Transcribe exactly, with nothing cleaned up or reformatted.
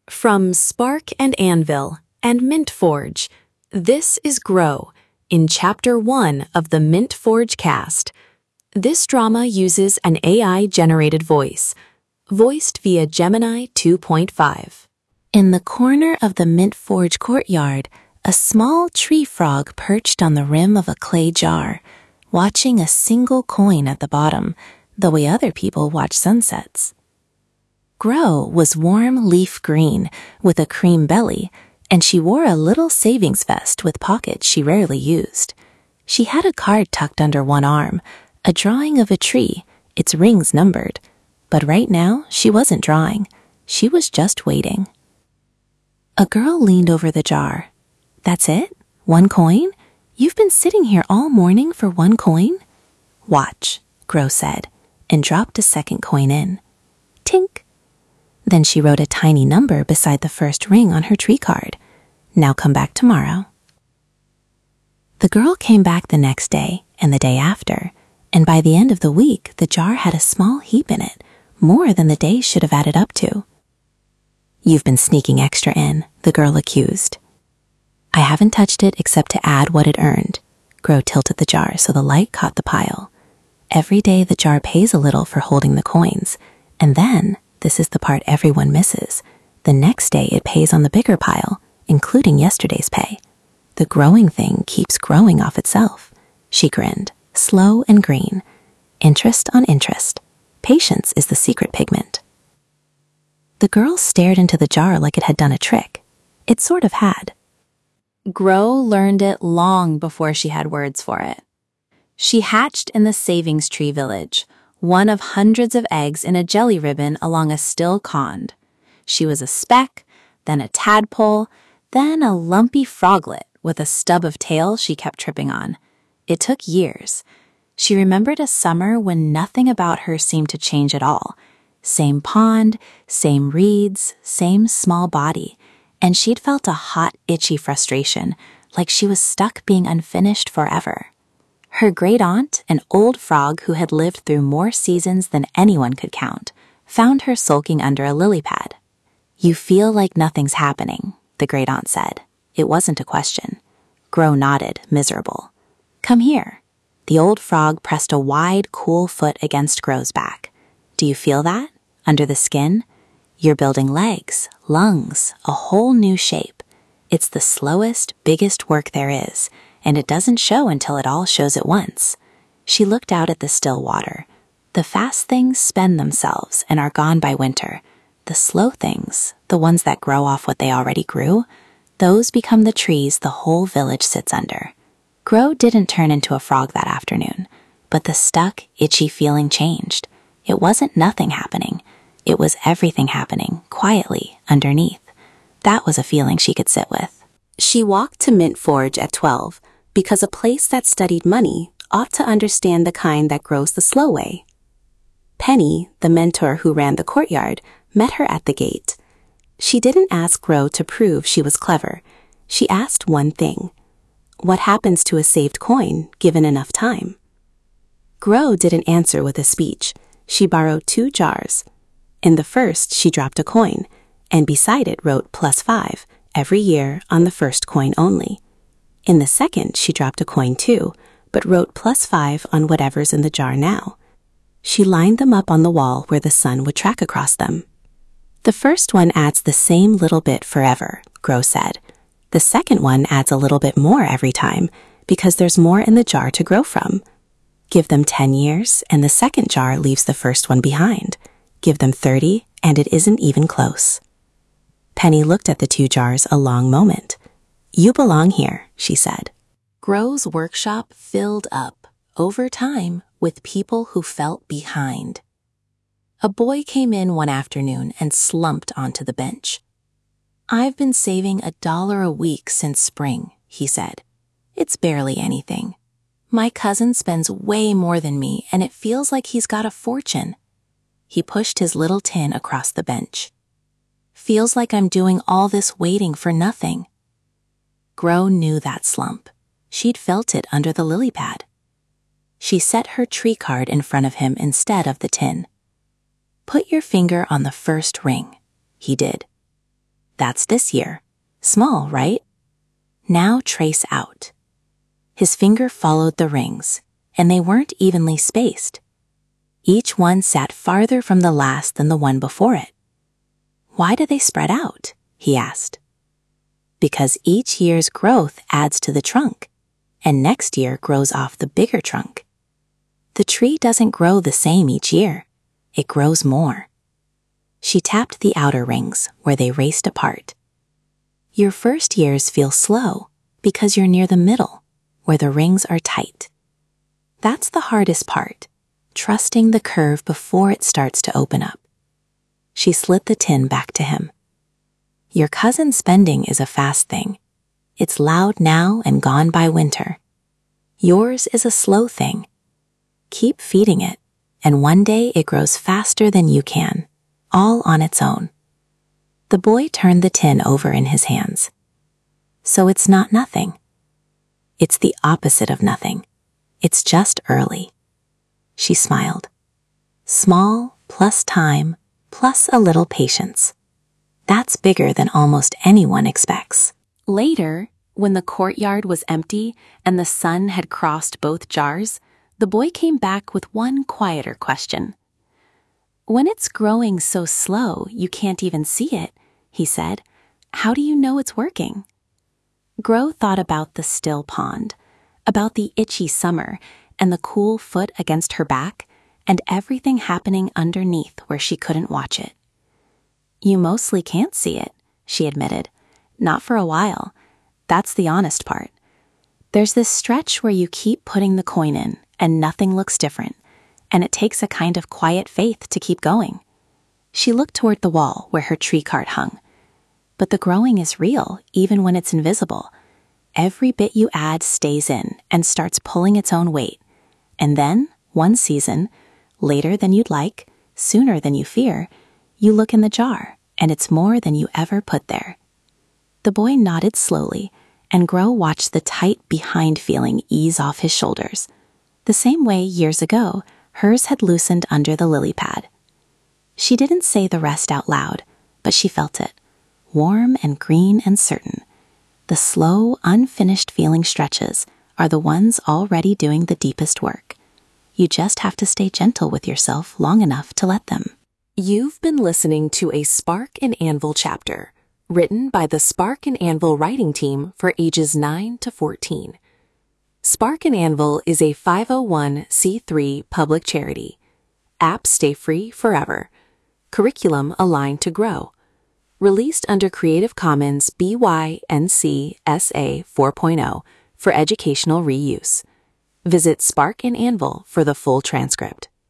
From Spark and Anvil and Mint Forge, this is Grow, in Chapter one of the Mint Forge cast. This drama uses an A I-generated voice, voiced via Gemini two point five. In the corner of the Mint Forge courtyard, a small tree frog perched on the rim of a clay jar, watching a single coin at the bottom, the way other people watch sunsets. Grow was warm leaf green with a cream belly, and she wore a little savings vest with pockets she rarely used. She had a card tucked under one arm, a drawing of a tree, its rings numbered. But right now, she wasn't drawing. She was just waiting. A girl leaned over the jar. "That's it? One coin? You've been sitting here all morning for one coin?" "Watch," Grow said, and dropped a second coin in. Tink! Then she wrote a tiny number beside the first ring on her tree card. "Now come back tomorrow." The girl came back the next day and the day after, and by the end of the week, the jar had a small heap in it, more than the days should have added up to. "You've been sneaking extra in," the girl accused. "I haven't touched it except to add what it earned." Grow tilted the jar so the light caught the pile. Every day the jar pays a little for holding the coins, and then, this is the part everyone misses, the next day it pays on the bigger pile, including yesterday's pay. The growing thing keeps growing off itself. She grinned, slow and green. Interest on interest. Patience is the secret pigment. The girl stared into the jar like it had done a trick. It sort of had. Grow learned it long before she had words for it. She hatched in the Savings Tree Village, one of hundreds of eggs in a jelly ribbon along a still pond. She was a speck, then a tadpole, then a lumpy froglet with a stub of tail she kept tripping on. It took years. She remembered a summer when nothing about her seemed to change at all. Same pond, same reeds, same small body, and she'd felt a hot, itchy frustration, like she was stuck being unfinished forever. Her great-aunt, an old frog who had lived through more seasons than anyone could count, found her sulking under a lily pad. "You feel like nothing's happening," the great-aunt said. It wasn't a question. Grow nodded, miserable. "Come here." The old frog pressed a wide, cool foot against Grow's back. "Do you feel that? Under the skin? You're building legs, lungs, a whole new shape. It's the slowest, biggest work there is, and it doesn't show until it all shows at once." She looked out at the still water. The fast things spend themselves and are gone by winter. The slow things, the ones that grow off what they already grew, those become the trees the whole village sits under. Grow didn't turn into a frog that afternoon, but the stuck, itchy feeling changed. It wasn't nothing happening. It was everything happening, quietly, underneath. That was a feeling she could sit with. She walked to Mint Forge at twelve, because a place that studied money ought to understand the kind that grows the slow way. Penny, the mentor who ran the courtyard, met her at the gate. She didn't ask Grow to prove she was clever. She asked one thing. What happens to a saved coin given enough time? Grow didn't answer with a speech. She borrowed two jars. In the first, she dropped a coin, and beside it wrote plus five every year on the first coin only. In the second, she dropped a coin too, but wrote plus five on whatever's in the jar now. She lined them up on the wall where the sun would track across them. "The first one adds the same little bit forever," Grow said. "The second one adds a little bit more every time, because there's more in the jar to grow from. Give them ten years, and the second jar leaves the first one behind. Give them thirty, and it isn't even close." Penny looked at the two jars a long moment. "You belong here," she said. Grow's workshop filled up, over time, with people who felt behind. A boy came in one afternoon and slumped onto the bench. "I've been saving a dollar a week since spring," he said. "It's barely anything. My cousin spends way more than me, and it feels like he's got a fortune." He pushed his little tin across the bench. "Feels like I'm doing all this waiting for nothing." Grow knew that slump. She'd felt it under the lily pad. She set her tree card in front of him instead of the tin. "Put your finger on the first ring." He did. That's this year. Small, right? Now trace out. His finger followed the rings, and they weren't evenly spaced. Each one sat farther from the last than the one before it. Why do they spread out? He asked. Because each year's growth adds to the trunk, and next year grows off the bigger trunk. The tree doesn't grow the same each year. It grows more. She tapped the outer rings where they raced apart. Your first years feel slow because you're near the middle, where the rings are tight. That's the hardest part, trusting the curve before it starts to open up. She slid the tin back to him. Your cousin's spending is a fast thing. It's loud now and gone by winter. Yours is a slow thing. Keep feeding it, and one day it grows faster than you can, all on its own. The boy turned the tin over in his hands. So it's not nothing. It's the opposite of nothing. It's just early. She smiled. Small plus time plus a little patience. That's bigger than almost anyone expects. Later, when the courtyard was empty and the sun had crossed both jars, the boy came back with one quieter question. When it's growing so slow you can't even see it, he said, how do you know it's working? Grow thought about the still pond, about the itchy summer and the cool foot against her back, and everything happening underneath where she couldn't watch it. You mostly can't see it, she admitted. Not for a while. That's the honest part. There's this stretch where you keep putting the coin in and nothing looks different, and it takes a kind of quiet faith to keep going. She looked toward the wall where her tree cart hung. But the growing is real, even when it's invisible. Every bit you add stays in and starts pulling its own weight. And then, one season, later than you'd like, sooner than you fear, you look in the jar, and it's more than you ever put there. The boy nodded slowly, and Grow watched the tight behind feeling ease off his shoulders. The same way, years ago, hers had loosened under the lily pad. She didn't say the rest out loud, but she felt it, warm and green and certain. The slow, unfinished feeling stretches are the ones already doing the deepest work. You just have to stay gentle with yourself long enough to let them. You've been listening to a Spark and Anvil chapter, written by the Spark and Anvil writing team for ages nine to fourteen. Spark and Anvil is a five oh one c three public charity. Apps stay free forever. Curriculum aligned to grow. Released under Creative Commons B Y N C S A four point oh for educational reuse. Visit Spark and Anvil for the full transcript.